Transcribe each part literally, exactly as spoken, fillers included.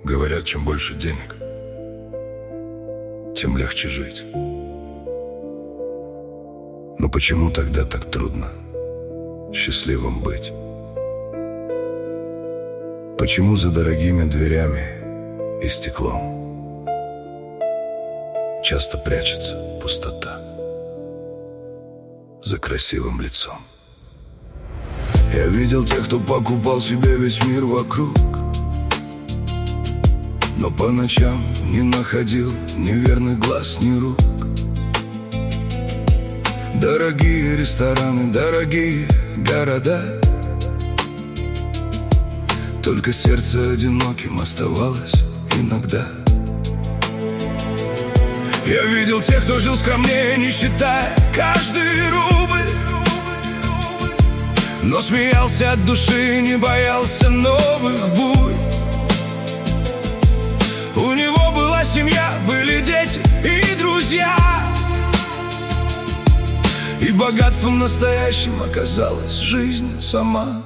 Говорят, чем больше денег, тем легче жить. Но почему тогда так трудно счастливым быть? Почему за дорогими дверями и стеклом часто прячется пустота за красивым лицом? Я видел тех, кто покупал себе весь мир вокруг, но по ночам не находил ни верных глаз, ни рук. Дорогие рестораны, дорогие города, только сердце одиноким оставалось иногда. Я видел тех, кто жил скромнее, не считая каждый рубль, но смеялся от души, не боялся новых бурь. У него была семья, были дети и друзья, и богатством настоящим оказалась жизнь сама.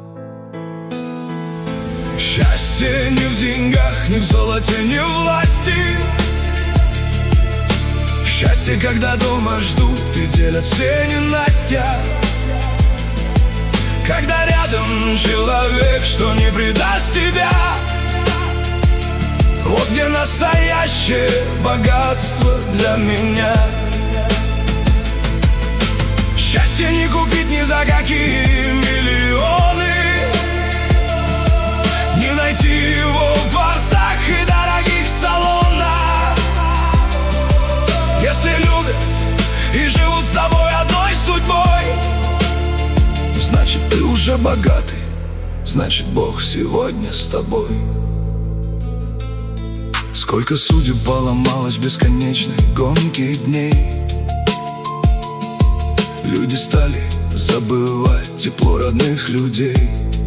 Счастье не в деньгах, не в золоте, не в власти. Счастье, когда дома ждут и делят все ненастья. Когда рядом человек, что не предаст тебя. Вот где настоящее богатство для меня. Счастье не купить ни за какие миллионы, не найти его в дворцах и дорогих салонах. Если любят и живут с тобой одной судьбой, значит, ты уже богатый, значит, Бог сегодня с тобой. Сколько судеб поломалось в бесконечной гонке дней. Люди стали забывать тепло родных людей.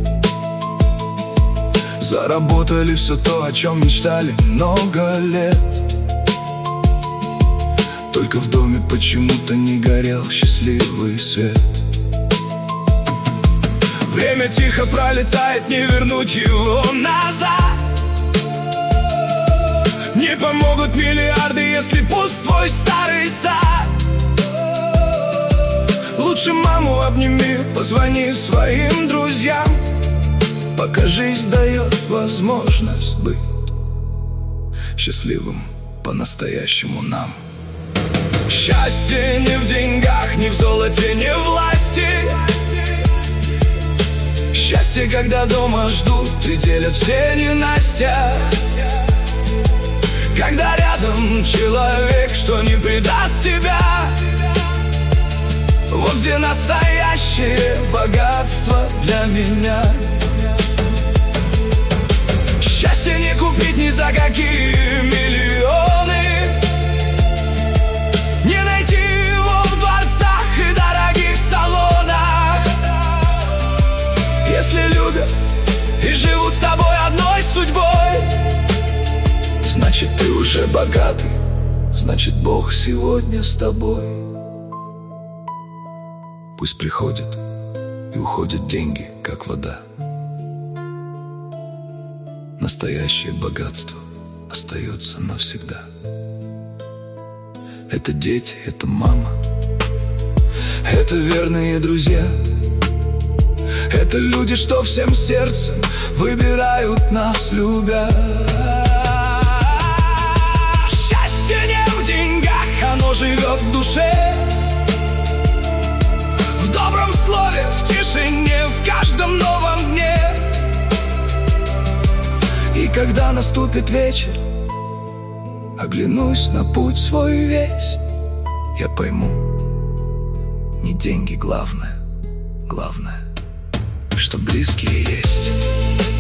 Заработали все то, о чем мечтали много лет. Только в доме почему-то не горел счастливый свет. Время тихо пролетает, не вернуть его назад. Не помогут миллиарды, если пуст твой старый сад. Лучше маму обними, позвони своим друзьям, пока жизнь дает возможность быть счастливым по-настоящему нам. Счастье не в деньгах, не в золоте, не в власти. Счастье, когда дома ждут и делят все ненастья. Когда рядом человек, что не предаст тебя. Вот где настоящее богатство для меня. Счастье не купить ни за какие миллионы, не найти его в дворцах и дорогих салонах. Если любят и живут с тобой одной судьбой, значит, ты уже богатый, значит, Бог сегодня с тобой. Пусть приходят и уходят деньги, как вода. Настоящее богатство остается навсегда. Это дети, это мама, это верные друзья. Это люди, что всем сердцем выбирают нас, любя. Счастье не в деньгах, оно живет в душе. В добром слове, в тишине, в каждом новом дне. И когда наступит вечер, оглянусь на путь свой весь, я пойму, не деньги главное, главное, что близкие есть.